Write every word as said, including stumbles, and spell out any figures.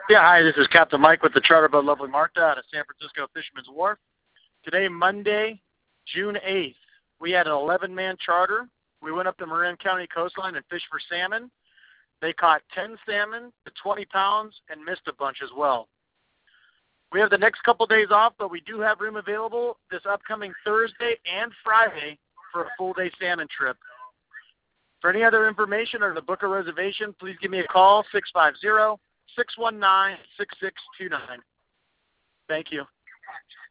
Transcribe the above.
Yeah, hi, this is Captain Mike with the Charter Boat Lovely Martha out of San Francisco Fisherman's Wharf. Today, Monday, June eighth, we had an eleven-man charter. We went up the Marin County coastline and fished for salmon. They caught ten salmon to twenty pounds and missed a bunch as well. We have the next couple days off, but we do have room available this upcoming Thursday and Friday for a full-day salmon trip. For any other information or to book a reservation, please give me a call, six five zero, six one nine, six six two nine. Thank you.